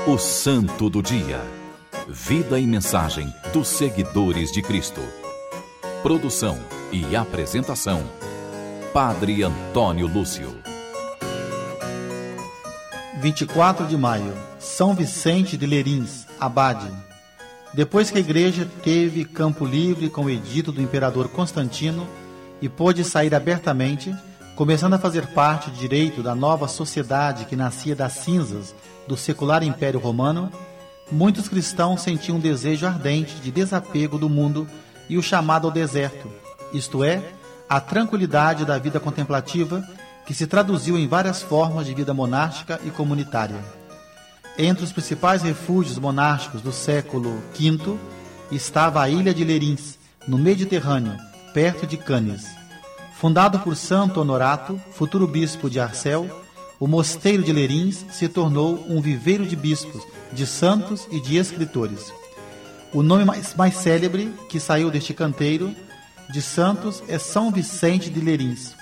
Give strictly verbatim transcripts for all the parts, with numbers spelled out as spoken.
O Santo do Dia. Vida e mensagem dos seguidores de Cristo. Produção e apresentação: Padre Antônio Lúcio. vinte e quatro de maio, São Vicente de Lérins, abade. Depois que a igreja teve campo livre com o edito do imperador Constantino e pôde sair abertamente, começando a fazer parte de direito da nova sociedade que nascia das cinzas do secular Império Romano, muitos cristãos sentiam um desejo ardente de desapego do mundo e o chamado ao deserto, isto é, a tranquilidade da vida contemplativa, que se traduziu em várias formas de vida monástica e comunitária. Entre os principais refúgios monásticos do século quinto estava a ilha de Lérins, no Mediterrâneo, perto de Cannes. Fundado por Santo Honorato, futuro bispo de Arcel, o mosteiro de Lérins se tornou um viveiro de bispos, de santos e de escritores. O nome mais, mais célebre que saiu deste canteiro de santos é São Vicente de Lérins.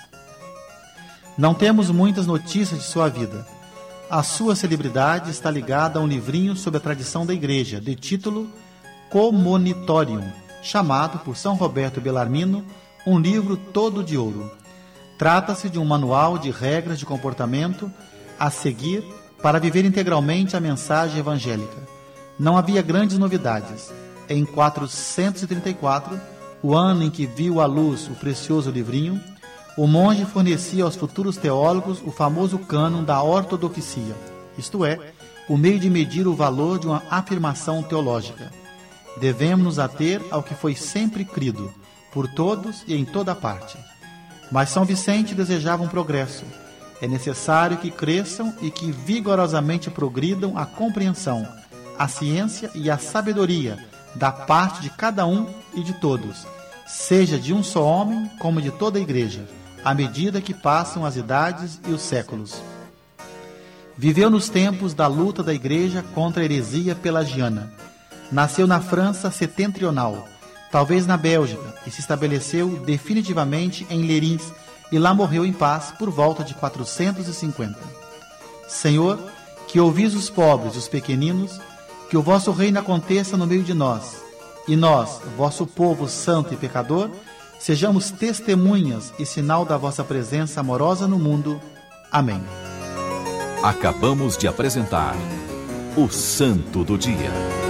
Não temos muitas notícias de sua vida. A sua celebridade está ligada a um livrinho sobre a tradição da igreja, de título Commonitorium, chamado por São Roberto Bellarmino um livro todo de ouro. Trata-se de um manual de regras de comportamento a seguir para viver integralmente a mensagem evangélica. Não havia grandes novidades. Em quatrocentos e trinta e quatro, o ano em que viu à luz o precioso livrinho, o monge fornecia aos futuros teólogos o famoso cânon da ortodoxia, isto é, o meio de medir o valor de uma afirmação teológica. Devemos nos ater ao que foi sempre crido, por todos e em toda parte. Mas São Vicente desejava um progresso. É necessário que cresçam e que vigorosamente progridam a compreensão, a ciência e a sabedoria da parte de cada um e de todos, seja de um só homem como de toda a igreja, à medida que passam as idades e os séculos. Viveu nos tempos da luta da igreja contra a heresia pelagiana. Nasceu na França setentrional, talvez na Bélgica, e se estabeleceu definitivamente em Lérins, e lá morreu em paz por volta de quatrocentos e cinquenta. Senhor, que ouvis os pobres e os pequeninos, que o vosso reino aconteça no meio de nós, e nós, vosso povo santo e pecador, sejamos testemunhas e sinal da vossa presença amorosa no mundo. Amém. Acabamos de apresentar o Santo do Dia.